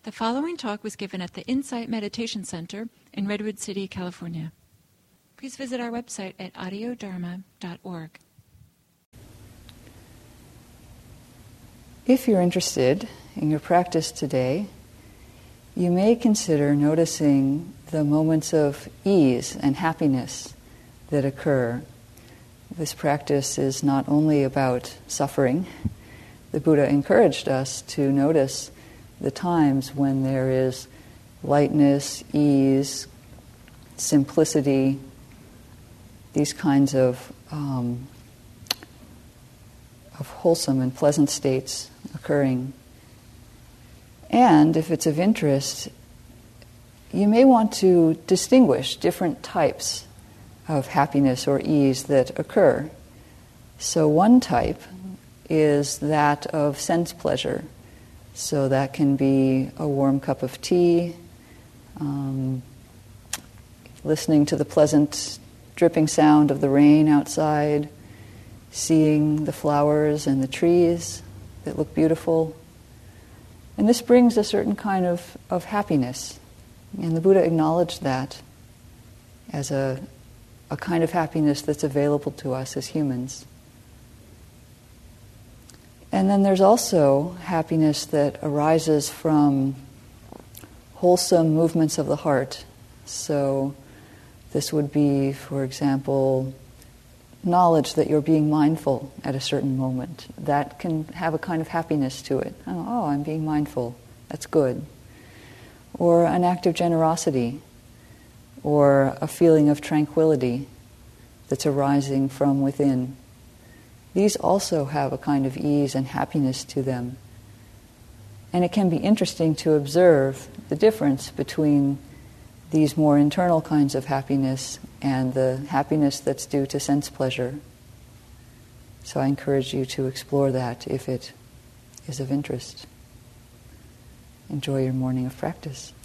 The following talk was given at the Insight Meditation Center in Redwood City, California. Please visit our website at audiodharma.org. If you're interested in your practice today, you may consider noticing the moments of ease and happiness that occur. This practice is not only about suffering. The Buddha encouraged us to notice the times when there is lightness, ease, simplicity, these kinds of wholesome and pleasant states occurring. And if it's of interest, you may want to distinguish different types of happiness or ease that occur. So one type is that of sense pleasure. So that can be a warm cup of tea, listening to the pleasant dripping sound of the rain outside, seeing the flowers and the trees that look beautiful. And this brings a certain kind of happiness. And the Buddha acknowledged that as a kind of happiness that's available to us as humans. And then there's also happiness that arises from wholesome movements of the heart. So this would be, for example, knowledge that you're being mindful at a certain moment. That can have a kind of happiness to it. Oh, I'm being mindful. That's good. Or an act of generosity, or a feeling of tranquility that's arising from within. These also have a kind of ease and happiness to them. And it can be interesting to observe the difference between these more internal kinds of happiness and the happiness that's due to sense pleasure. So I encourage you to explore that if it is of interest. Enjoy your morning of practice.